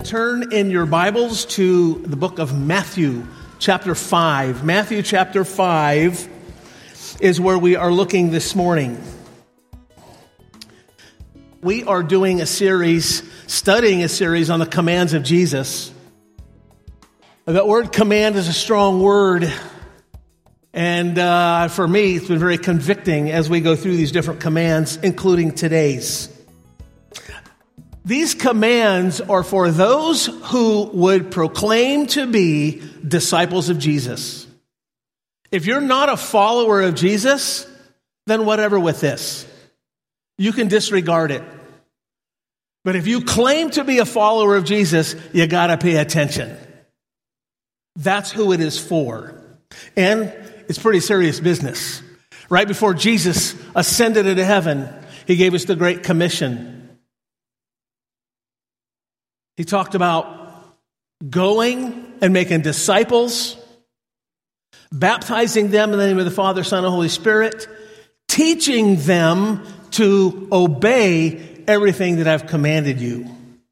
Turn in your Bibles to the book of Matthew, chapter 5. Matthew chapter 5 is where we are looking this morning. We are doing a series, studying a series on the commands of Jesus. That word command is a strong word. And for me, it's been very convicting as we go through these different commands, including today's. These commands are for those who would proclaim to be disciples of Jesus. If you're not a follower of Jesus, then whatever with this. You can disregard it. But if you claim to be a follower of Jesus, you got to pay attention. That's who it is for. And it's pretty serious business. Right before Jesus ascended into heaven, he gave us the Great Commission. He talked about going and making disciples, baptizing them in the name of the Father, Son, and Holy Spirit, teaching them to obey everything that I've commanded you.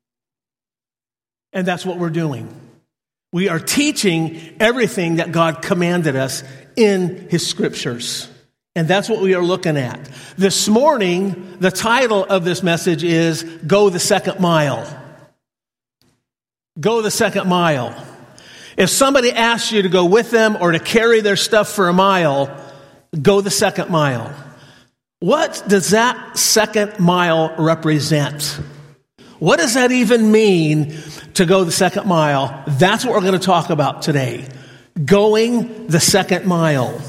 And that's what we're doing. We are teaching everything that God commanded us in His Scriptures. And that's what we are looking at. This morning, the title of this message is Go the Second Mile. Go the second mile. If somebody asks you to go with them or to carry their stuff for a mile, go the second mile. What does that second mile represent? What does that even mean to go the second mile? That's what we're going to talk about today. Going the second mile.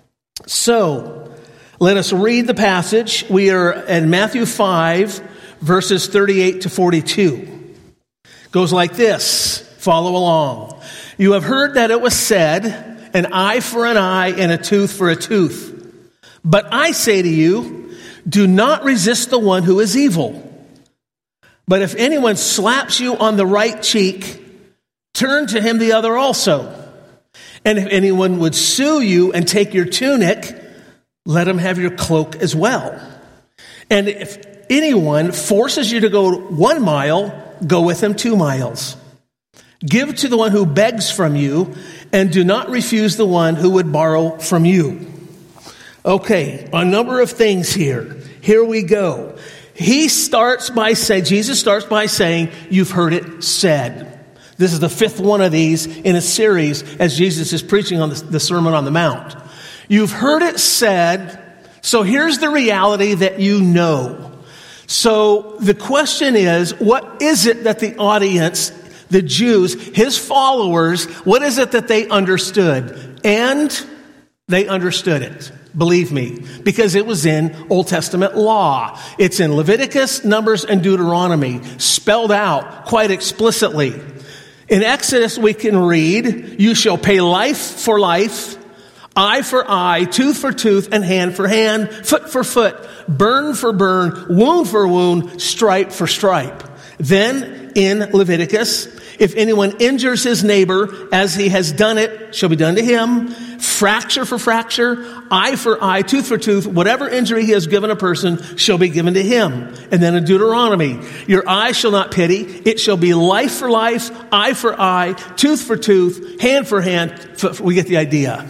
So, let us read the passage. We are in Matthew 5, verses 38 to 42. Goes like this. Follow along. You have heard that it was said, an eye for an eye and a tooth for a tooth. But I say to you, do not resist the one who is evil. But if anyone slaps you on the right cheek, turn to him the other also. And if anyone would sue you and take your tunic, let him have your cloak as well. And if anyone forces you to go 1 mile, go with him 2 miles. Give to the one who begs from you, and do not refuse the one who would borrow from you. Okay, a number of things here. Here we go. Jesus starts by saying, you've heard it said. This is the 5th one of these in a series as Jesus is preaching on the Sermon on the Mount. You've heard it said, so here's the reality that you know. So the question is, what is it that the audience, the Jews, his followers, what is it that they understood? And they understood it, believe me, because it was in Old Testament law. It's in Leviticus, Numbers, and Deuteronomy, spelled out quite explicitly. In Exodus, we can read, you shall pay life for life, eye for eye, tooth for tooth, and hand for hand, foot for foot, burn for burn, wound for wound, stripe for stripe. Then in Leviticus, if anyone injures his neighbor as he has done it, shall be done to him. Fracture for fracture, eye for eye, tooth for tooth, whatever injury he has given a person shall be given to him. And then in Deuteronomy, your eye shall not pity, it shall be life for life, eye for eye, tooth for tooth, hand for hand. We get the idea.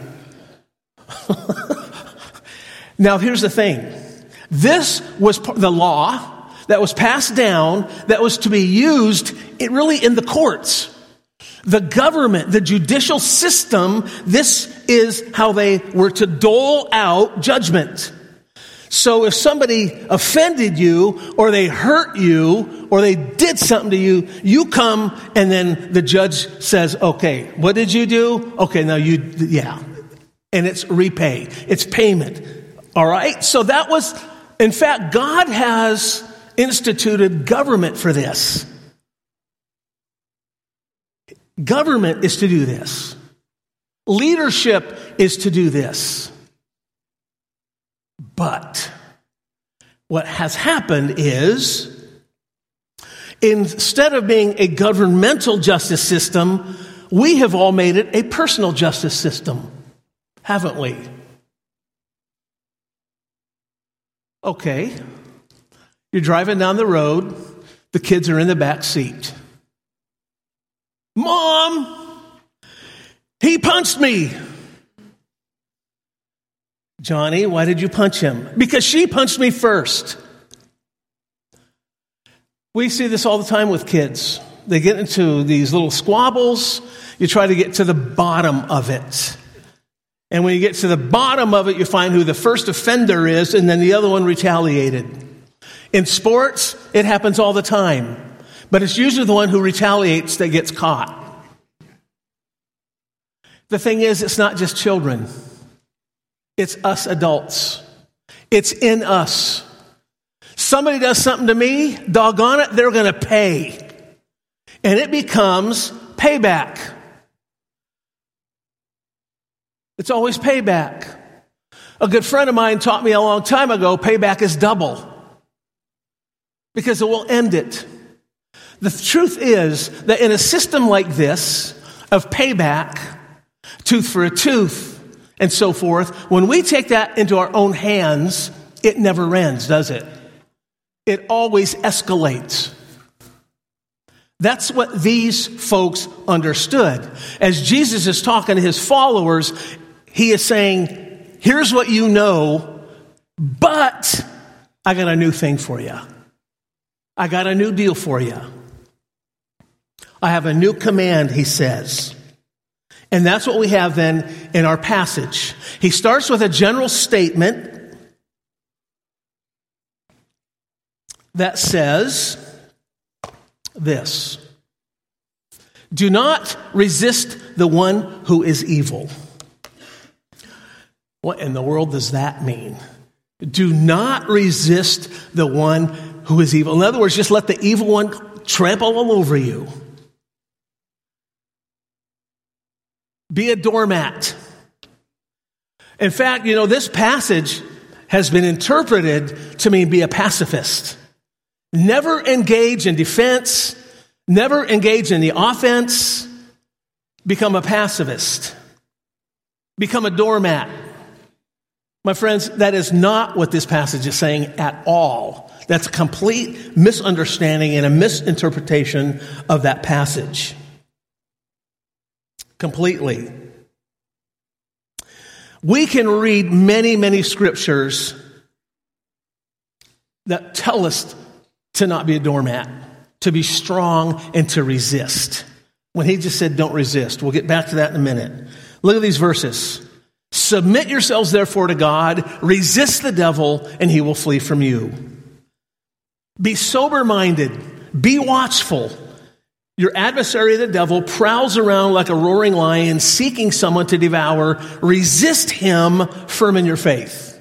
Now, here's the thing. This was the law that was passed down that was to be used really in the courts. The government, the judicial system, this is how they were to dole out judgment. So if somebody offended you or they hurt you or they did something to you, you come and then the judge says, okay, what did you do? Okay, now yeah. And it's repay. It's payment. All right? So that was, in fact, God has instituted government for this. Government is to do this. Leadership is to do this. But what has happened is, instead of being a governmental justice system, we have all made it a personal justice system. Haven't we? Okay. You're driving down the road. The kids are in the back seat. Mom, he punched me. Johnny, why did you punch him? Because she punched me first. We see this all the time with kids. They get into these little squabbles. You try to get to the bottom of it. And when you get to the bottom of it, you find who the first offender is, and then the other one retaliated. In sports, it happens all the time. But it's usually the one who retaliates that gets caught. The thing is, it's not just children. It's us adults. It's in us. Somebody does something to me, doggone it, they're going to pay. And it becomes payback. It's always payback. A good friend of mine taught me a long time ago, payback is double. Because it will end it. The truth is that in a system like this, of payback, tooth for a tooth, and so forth, when we take that into our own hands, it never ends, does it? It always escalates. That's what these folks understood. As Jesus is talking to his followers, he is saying, here's what you know, but I got a new thing for you. I got a new deal for you. I have a new command, he says. And that's what we have then in our passage. He starts with a general statement that says this: do not resist the one who is evil. What in the world does that mean? Do not resist the one who is evil. In other words, just let the evil one trample all over you. Be a doormat. In fact, this passage has been interpreted to mean be a pacifist. Never engage in defense. Never engage in the offense. Become a pacifist. Become a doormat. My friends, that is not what this passage is saying at all. That's a complete misunderstanding and a misinterpretation of that passage. Completely. We can read many, many scriptures that tell us to not be a doormat, to be strong and to resist. When he just said don't resist. We'll get back to that in a minute. Look at these verses. Submit yourselves therefore to God, resist the devil, and he will flee from you. Be sober-minded, be watchful. Your adversary, the devil, prowls around like a roaring lion, seeking someone to devour. Resist him, firm in your faith.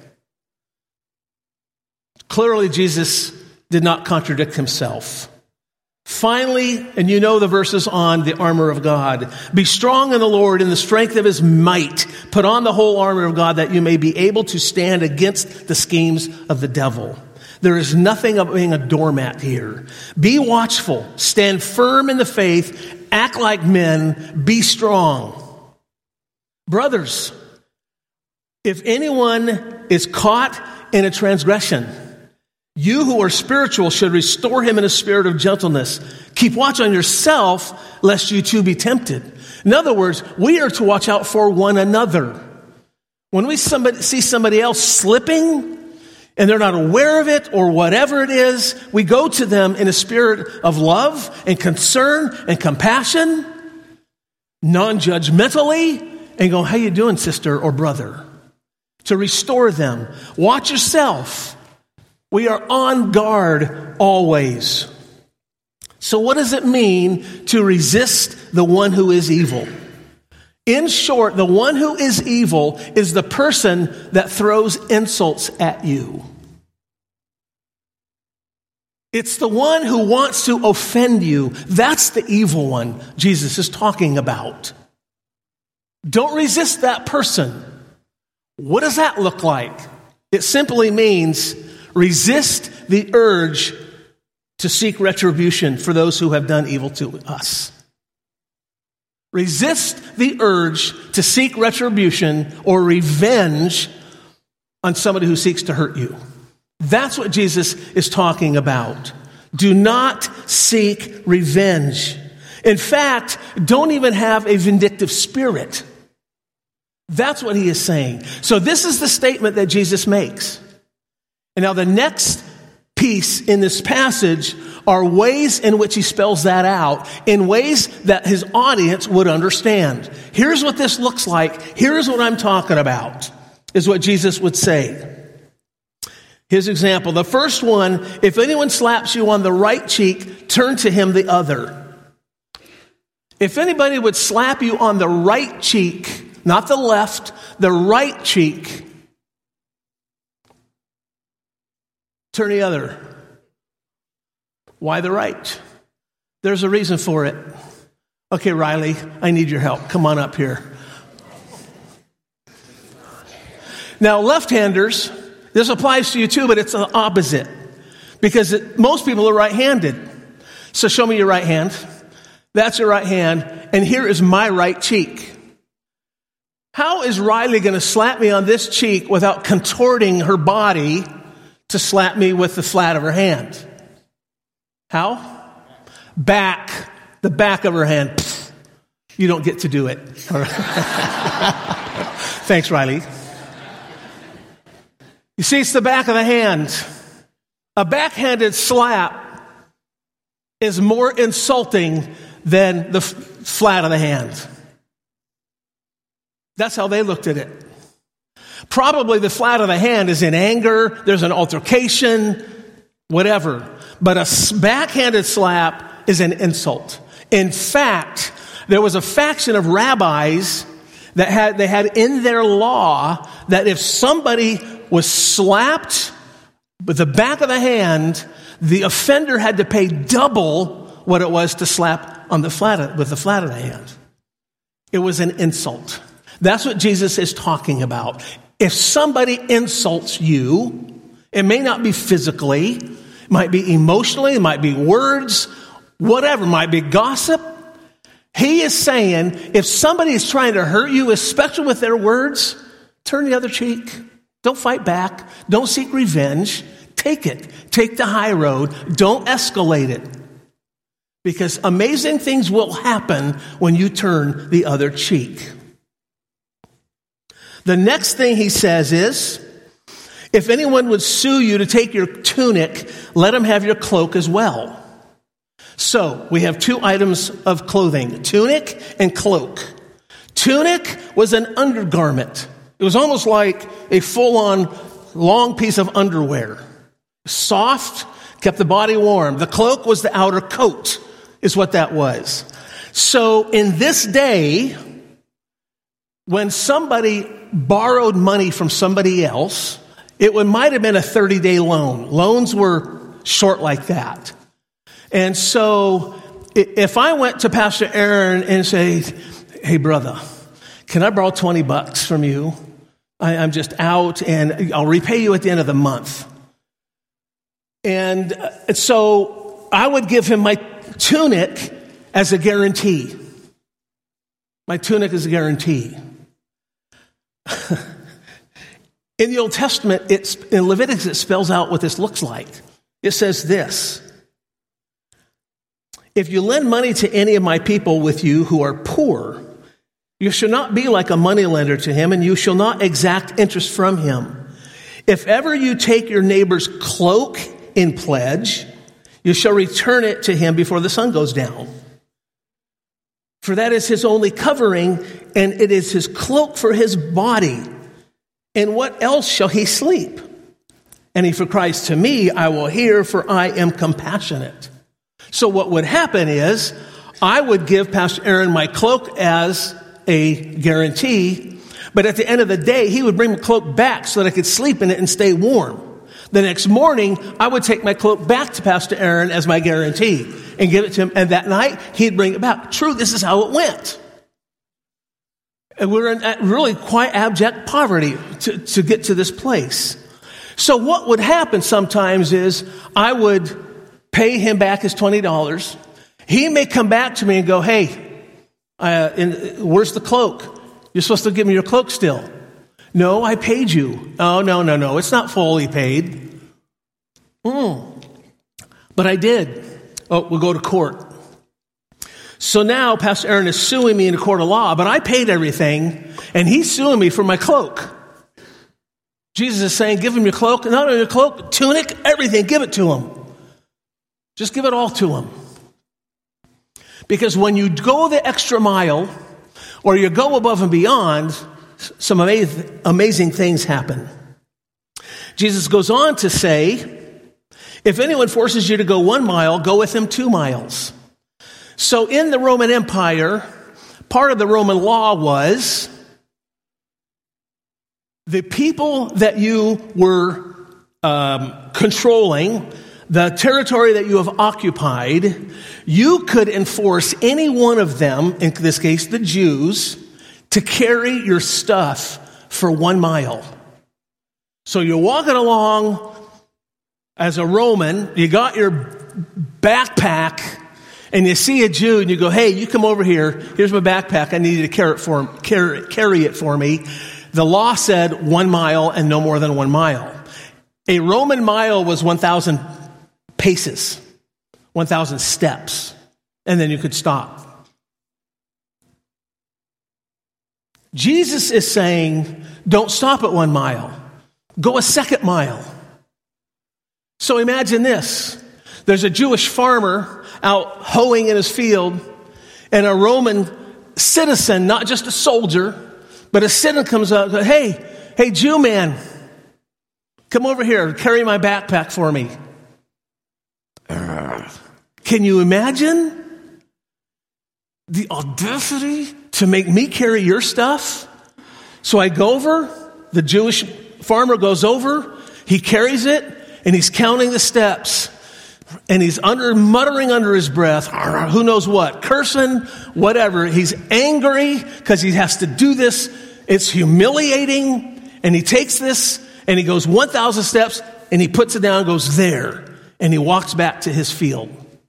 Clearly, Jesus did not contradict himself. Finally, and you know the verses on the armor of God. Be strong in the Lord in the strength of his might. Put on the whole armor of God that you may be able to stand against the schemes of the devil. There is nothing of being a doormat here. Be watchful. Stand firm in the faith. Act like men. Be strong. Brothers, if anyone is caught in a transgression, you who are spiritual should restore him in a spirit of gentleness. Keep watch on yourself, lest you too be tempted. In other words, we are to watch out for one another. When we see somebody else slipping, and they're not aware of it or whatever it is, we go to them in a spirit of love and concern and compassion, non-judgmentally, and go, how you doing, sister or brother? To restore them. Watch yourself. We are on guard always. So what does it mean to resist the one who is evil? In short, the one who is evil is the person that throws insults at you. It's the one who wants to offend you. That's the evil one Jesus is talking about. Don't resist that person. What does that look like? It simply means resist the urge to seek retribution for those who have done evil to us. Resist the urge to seek retribution or revenge on somebody who seeks to hurt you. That's what Jesus is talking about. Do not seek revenge. In fact, don't even have a vindictive spirit. That's what he is saying. So this is the statement that Jesus makes. And now the next piece in this passage are ways in which he spells that out in ways that his audience would understand. Here's what this looks like. Here's what I'm talking about, is what Jesus would say. His example, the first one, if anyone slaps you on the right cheek, turn to him the other. If anybody would slap you on the right cheek, not the left, the right cheek, turn the other. Why the right? There's a reason for it. Okay, Riley, I need your help. Come on up here. Now, left-handers, this applies to you too, but it's the opposite. Because most people are right-handed. So show me your right hand. That's your right hand. And here is my right cheek. How is Riley going to slap me on this cheek without contorting her body to slap me with the flat of her hand? How? Back. The back of her hand. Pfft. You don't get to do it. Thanks, Riley. You see, it's the back of the hand. A backhanded slap is more insulting than the flat of the hand. That's how they looked at it. Probably the flat of the hand is in anger, there's an altercation, whatever. But a backhanded slap is an insult. In fact, there was a faction of rabbis that had in their law that if somebody was slapped with the back of the hand, the offender had to pay double what it was to slap on with the flat of the hand. It was an insult. That's what Jesus is talking about. If somebody insults you, it may not be physically, it might be emotionally, it might be words, whatever, it might be gossip. He is saying, if somebody is trying to hurt you, especially with their words, turn the other cheek. Don't fight back. Don't seek revenge. Take it. Take the high road. Don't escalate it. Because amazing things will happen when you turn the other cheek. The next thing he says is, if anyone would sue you to take your tunic, let him have your cloak as well. So, we have two items of clothing, tunic and cloak. Tunic was an undergarment. It was almost like a full-on long piece of underwear. Soft, kept the body warm. The cloak was the outer coat, is what that was. So, in this day, when somebody borrowed money from somebody else, it might have been a 30-day loan. Loans were short like that. And so if I went to Pastor Aaron and say, hey, brother, can I borrow $20 from you? I'm just out and I'll repay you at the end of the month. And so I would give him my tunic as a guarantee. My tunic is a guarantee. In the Old Testament, in Leviticus, it spells out what this looks like. It says this: if you lend money to any of my people with you who are poor, you shall not be like a moneylender to him, and you shall not exact interest from him. If ever you take your neighbor's cloak in pledge, you shall return it to him before the sun goes down. For that is his only covering, and it is his cloak for his body. And what else shall he sleep? And if he cries to me, I will hear, for I am compassionate. So what would happen is, I would give Pastor Aaron my cloak as a guarantee, but at the end of the day, he would bring the cloak back so that I could sleep in it and stay warm. The next morning, I would take my cloak back to Pastor Aaron as my guarantee and give it to him, and that night, he'd bring it back. True, this is how it went. And we're in really quite abject poverty to get to this place. So what would happen sometimes is I would pay him back his $20. He may come back to me and go, hey, where's the cloak? You're supposed to give me your cloak still. No, I paid you. Oh, no. It's not fully paid. But I did. Oh, we'll go to court. So now Pastor Aaron is suing me in a court of law, but I paid everything, and he's suing me for my cloak. Jesus is saying, give him your cloak, not only your cloak, tunic, everything, give it to him. Just give it all to him. Because when you go the extra mile, or you go above and beyond, some amazing things happen. Jesus goes on to say, if anyone forces you to go 1 mile, go with him 2 miles. So in the Roman Empire, part of the Roman law was the people that you were controlling, the territory that you have occupied, you could enforce any one of them, in this case the Jews, to carry your stuff for 1 mile. So you're walking along as a Roman, you got your backpack, and you see a Jew, and you go, hey, you come over here. Here's my backpack. I need you to carry it for me. The law said 1 mile and no more than 1 mile. A Roman mile was 1,000 paces, 1,000 steps, and then you could stop. Jesus is saying, don't stop at 1 mile. Go a 2nd mile. So imagine this. There's a Jewish farmer out hoeing in his field, and a Roman citizen, not just a soldier, but a citizen comes up and goes, hey, Jew man, come over here, carry my backpack for me. Can you imagine the audacity to make me carry your stuff? So I go over, the Jewish farmer goes over, he carries it, and he's counting the steps. And he's muttering under his breath, who knows what, cursing, whatever. He's angry because he has to do this. It's humiliating. And he takes this and he goes 1,000 steps and he puts it down and goes there. And he walks back to his field.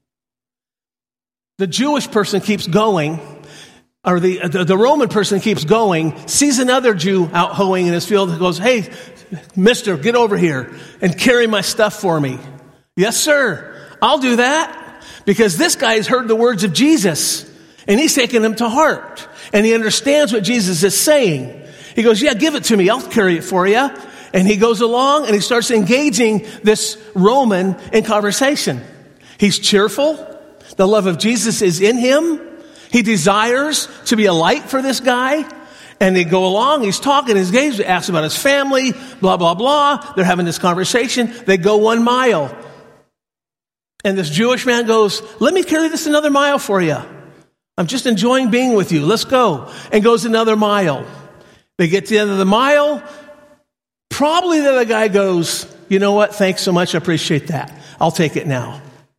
The Jewish person keeps going, or the Roman person keeps going, sees another Jew out hoeing in his field and goes, hey, mister, get over here and carry my stuff for me. Yes, sir. I'll do that, because this guy has heard the words of Jesus and he's taken them to heart and he understands what Jesus is saying. He goes, yeah, give it to me. I'll carry it for you. And he goes along and he starts engaging this Roman in conversation. He's cheerful. The love of Jesus is in him. He desires to be a light for this guy. And they go along, he's talking, he's engaged, he asks about his family, blah, blah, blah. They're having this conversation. They go 1 mile. And this Jewish man goes, let me carry this another mile for you. I'm just enjoying being with you. Let's go. And goes another mile. They get to the end of the mile. Probably the other guy goes, you know what? Thanks so much. I appreciate that. I'll take it now.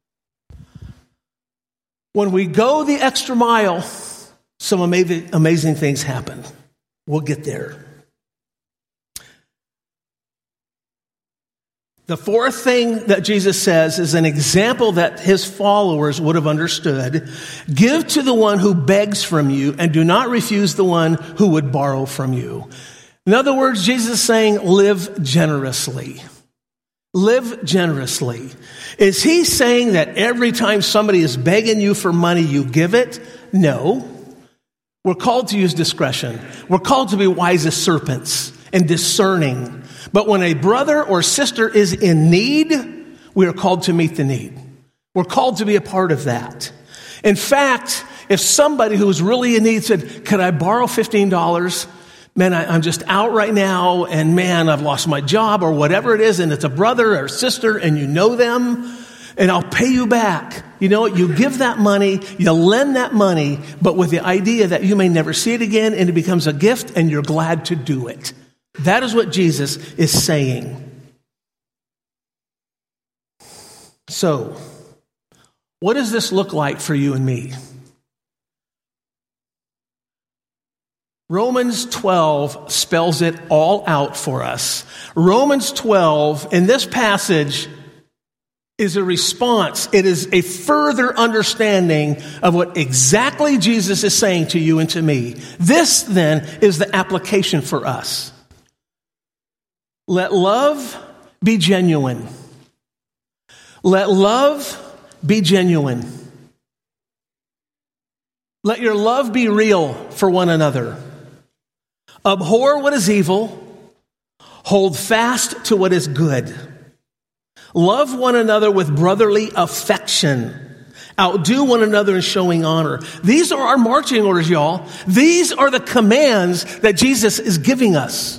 When we go the extra mile, some amazing things happen. We'll get there. The 4th thing that Jesus says is an example that his followers would have understood. Give to the one who begs from you, and do not refuse the one who would borrow from you. In other words, Jesus is saying, live generously. Live generously. Is he saying that every time somebody is begging you for money, you give it? No. We're called to use discretion. We're called to be wise as serpents and discerning. But when a brother or sister is in need, we are called to meet the need. We're called to be a part of that. In fact, if somebody who is really in need said, could I borrow $15? Man, I'm just out right now, and man, I've lost my job or whatever it is, and it's a brother or sister, and you know them, and I'll pay you back. You know what? You give that money, you lend that money, but with the idea that you may never see it again, and it becomes a gift, and you're glad to do it. That is what Jesus is saying. So, what does this look like for you and me? Romans 12 spells it all out for us. Romans 12, in this passage, is a response. It is a further understanding of what exactly Jesus is saying to you and to me. This, then, is the application for us. Let love be genuine. Let love be genuine. Let your love be real for one another. Abhor what is evil. Hold fast to what is good. Love one another with brotherly affection. Outdo one another in showing honor. These are our marching orders, y'all. These are the commands that Jesus is giving us.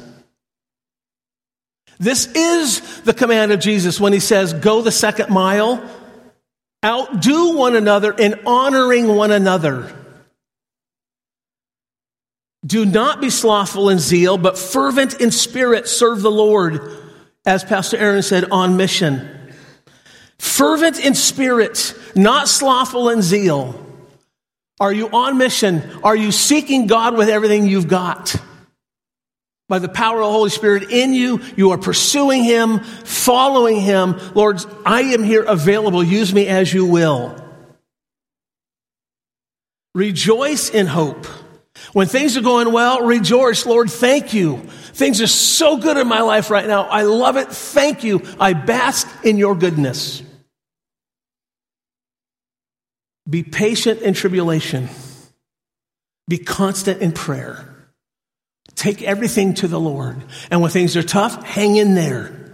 This is the command of Jesus when he says, go the second mile. Outdo one another in honoring one another. Do not be slothful in zeal, but fervent in spirit. Serve the Lord, as Pastor Aaron said, on mission. Fervent in spirit, not slothful in zeal. Are you on mission? Are you seeking God with everything you've got? By the power of the Holy Spirit in you, you are pursuing Him, following Him. Lord, I am here available. Use me as you will. Rejoice in hope. When things are going well, rejoice. Lord, thank you. Things are so good in my life right now. I love it. Thank you. I bask in your goodness. Be patient in tribulation. Be constant in prayer. Take everything to the Lord. And when things are tough, hang in there.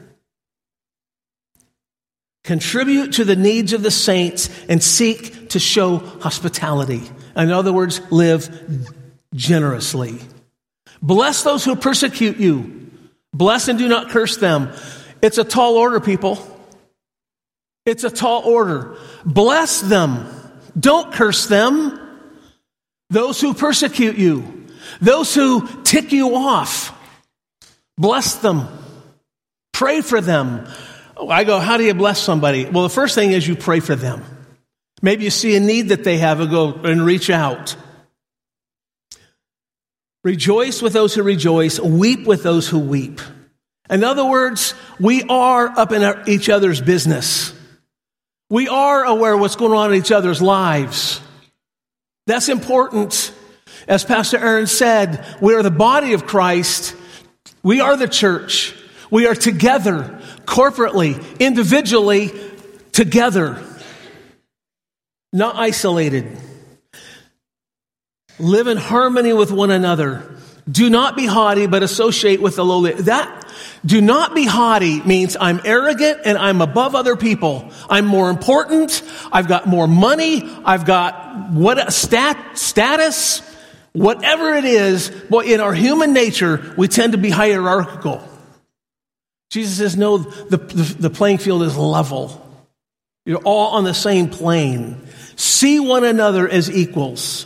Contribute to the needs of the saints and seek to show hospitality. In other words, live generously. Bless those who persecute you. Bless and do not curse them. It's a tall order, people. It's a tall order. Bless them. Don't curse them. Those who persecute you. Those who tick you off, bless them. Pray for them. I go, how do you bless somebody? Well, the first thing is you pray for them. Maybe you see a need that they have and go and reach out. Rejoice with those who rejoice. Weep with those who weep. In other words, we are up in each other's business. We are aware of what's going on in each other's lives. That's important. As Pastor Aaron said, we are the body of Christ. We are the church. We are together, corporately, individually, together. Not isolated. Live in harmony with one another. Do not be haughty, but associate with the lowly. Do not be haughty means I'm arrogant and I'm above other people. I'm more important. I've got more money. I've got status. Whatever it is, boy, in our human nature, we tend to be hierarchical. Jesus says, no, the playing field is level. You're all on the same plane. See one another as equals.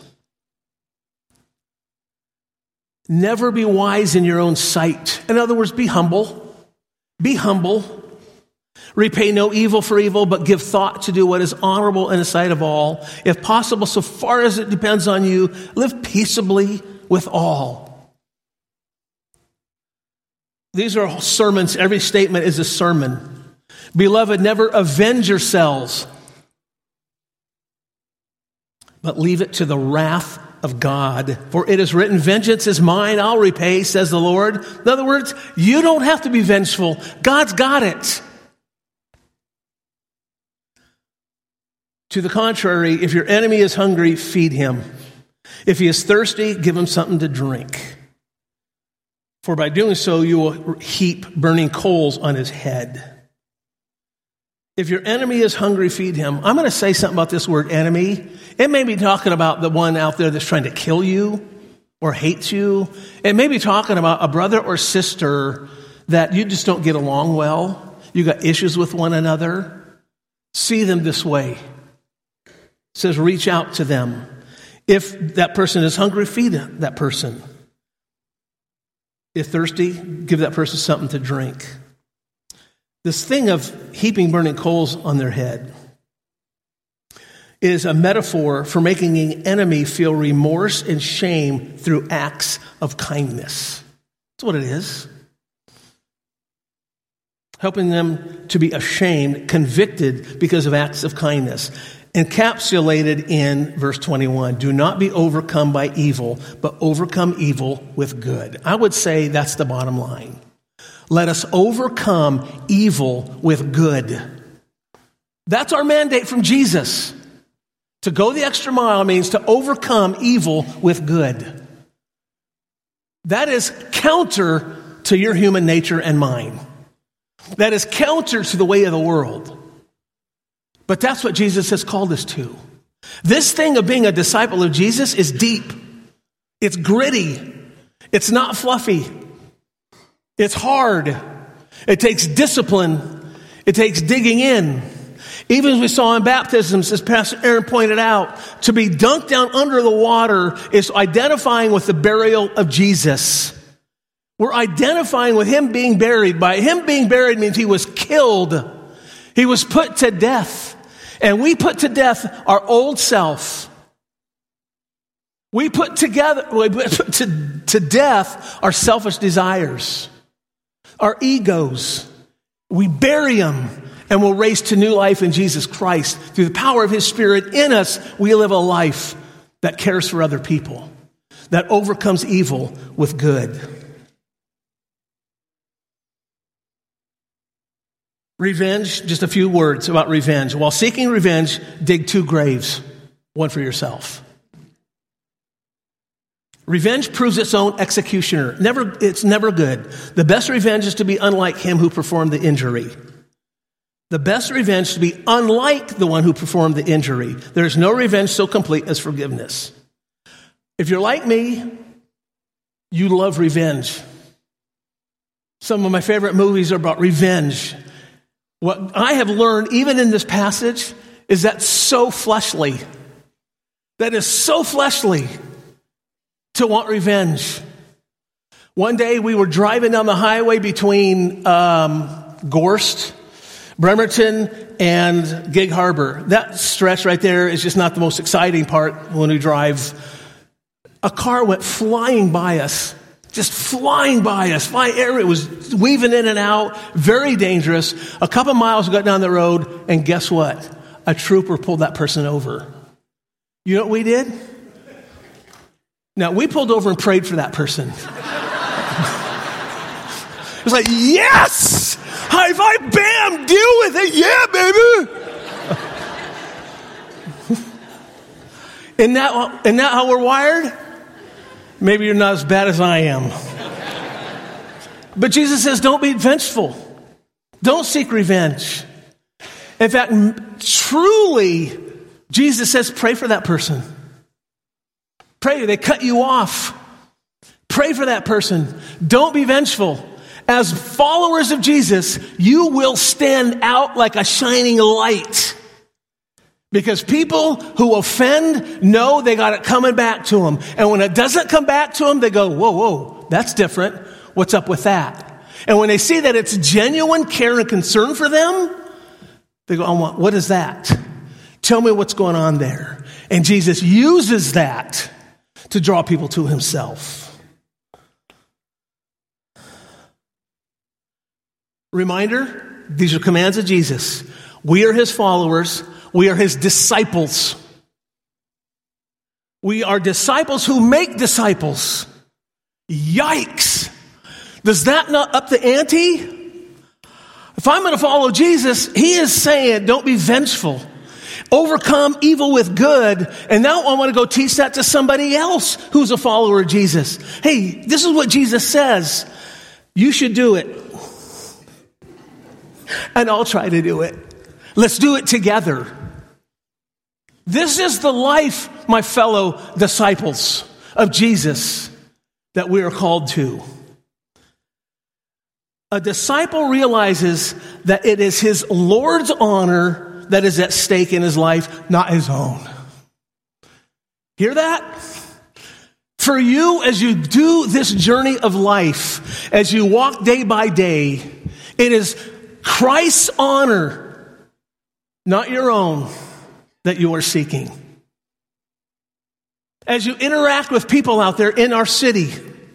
Never be wise in your own sight. In other words, be humble. Be humble. Repay no evil for evil, but give thought to do what is honorable in the sight of all. If possible, so far as it depends on you, live peaceably with all. These are sermons. Every statement is a sermon. Beloved, never avenge yourselves, but leave it to the wrath of God. For it is written, vengeance is mine, I'll repay, says the Lord. In other words, you don't have to be vengeful. God's got it. To the contrary, if your enemy is hungry, feed him. If he is thirsty, give him something to drink. For by doing so, you will heap burning coals on his head. If your enemy is hungry, feed him. I'm going to say something about this word enemy. It may be talking about the one out there that's trying to kill you or hates you. It may be talking about a brother or sister that you just don't get along well. You got issues with one another. See them this way. It says, reach out to them. If that person is hungry, feed that person. If thirsty, give that person something to drink. This thing of heaping burning coals on their head is a metaphor for making an enemy feel remorse and shame through acts of kindness. That's what it is. Helping them to be ashamed, convicted because of acts of kindness. Encapsulated in verse 21, do not be overcome by evil, but overcome evil with good. I would say that's the bottom line. Let us overcome evil with good. That's our mandate from Jesus. To go the extra mile means to overcome evil with good. That is counter to your human nature and mine. That is counter to the way of the world. But that's what Jesus has called us to. This thing of being a disciple of Jesus is deep. It's gritty. It's not fluffy. It's hard. It takes discipline. It takes digging in. Even as we saw in baptisms, as Pastor Aaron pointed out, to be dunked down under the water is identifying with the burial of Jesus. We're identifying with him being buried. By him being buried means he was killed. He was put to death. And we put to death our old self. We put to death our selfish desires, our egos. We bury them and we'll raise to new life in Jesus Christ. Through the power of his Spirit in us, we live a life that cares for other people, that overcomes evil with good. Revenge, just a few words about revenge. While seeking revenge, dig 2 graves, one for yourself. Revenge proves its own executioner. It's never good. The best revenge is to be unlike him who performed the injury. The best revenge is to be unlike the one who performed the injury. There is no revenge so complete as forgiveness. If you're like me, you love revenge. Some of my favorite movies are about revenge. What I have learned, even in this passage, is that's so fleshly. That is so fleshly to want revenge. One day we were driving down the highway between Gorst, Bremerton, and Gig Harbor. That stretch right there is just not the most exciting part when we drive. A car went flying by us. Just flying by us. It was weaving in and out. Very dangerous. A couple miles we got down the road, and guess what? A trooper pulled that person over. You know what we did? Now, we pulled over and prayed for that person. It was like, yes! High five, bam! Deal with it! Yeah, baby! Isn't that how we're wired? Maybe you're not as bad as I am. But Jesus says, don't be vengeful. Don't seek revenge. In fact, truly, Jesus says, pray for that person. Pray. They cut you off. Pray for that person. Don't be vengeful. As followers of Jesus, you will stand out like a shining light. Because people who offend know they got it coming back to them. And when it doesn't come back to them, they go, whoa, that's different. What's up with that? And when they see that it's genuine care and concern for them, they go, what is that? Tell me what's going on there. And Jesus uses that to draw people to himself. Reminder, these are commands of Jesus. We are his followers. We are his disciples. We are disciples who make disciples. Yikes. Does that not up the ante? If I'm going to follow Jesus, he is saying, don't be vengeful. Overcome evil with good. And now I want to go teach that to somebody else who's a follower of Jesus. Hey, this is what Jesus says. You should do it. And I'll try to do it. Let's do it together. This is the life, my fellow disciples of Jesus, that we are called to. A disciple realizes that it is his Lord's honor that is at stake in his life, not his own. Hear that? For you, as you do this journey of life, as you walk day by day, it is Christ's honor, not your own, that you are seeking. As you interact with people out there in our city,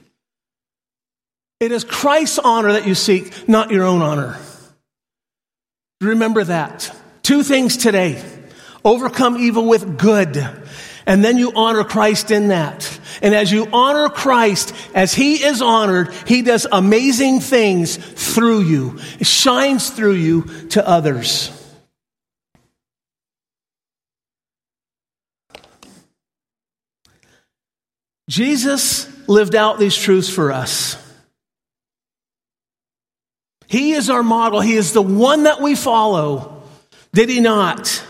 it is Christ's honor that you seek, not your own honor. Remember that. 2 things today. Overcome evil with good. And then you honor Christ in that. And as you honor Christ, as he is honored, he does amazing things through you. It shines through you to others. Jesus lived out these truths for us. He is our model. He is the one that we follow. Did he not?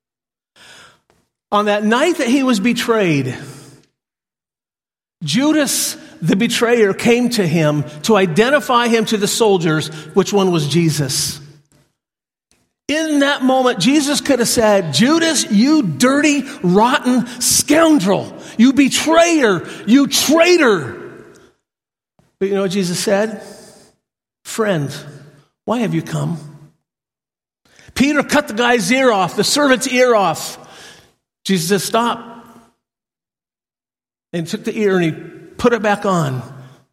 On that night that he was betrayed, Judas, the betrayer, came to him to identify him to the soldiers, which one was Jesus. In that moment, Jesus could have said, Judas, you dirty, rotten scoundrel, you betrayer, you traitor. But you know what Jesus said? Friend, why have you come? Peter cut the guy's ear off, the servant's ear off. Jesus said, stop. And he took the ear and he put it back on.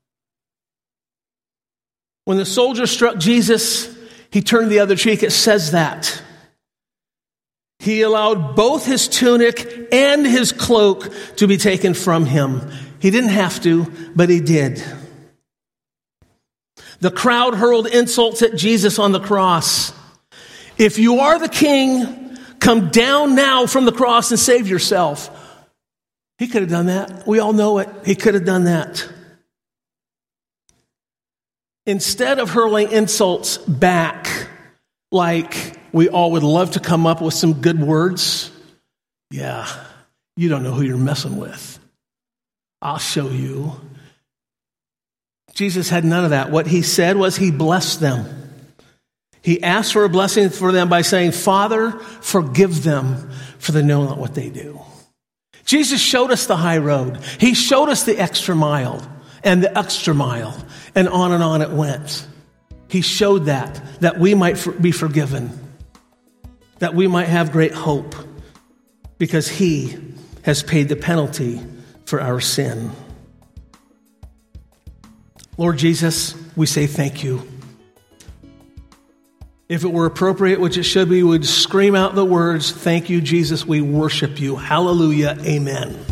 When the soldier struck Jesus, he turned the other cheek. It says that. He allowed both his tunic and his cloak to be taken from him. He didn't have to, but he did. The crowd hurled insults at Jesus on the cross. If you are the king, come down now from the cross and save yourself. He could have done that. We all know it. He could have done that. Instead of hurling insults back, like we all would love to come up with some good words, yeah, you don't know who you're messing with. I'll show you. Jesus had none of that. What he said was he blessed them. He asked for a blessing for them by saying, Father, forgive them, for they know not what they do. Jesus showed us the high road. He showed us the extra mile and the extra mile, and on it went. He showed that we might be forgiven, that we might have great hope, because he has paid the penalty for our sin. Lord Jesus, we say thank you. If it were appropriate, which it should be, we would scream out the words, thank you, Jesus, we worship you. Hallelujah, amen.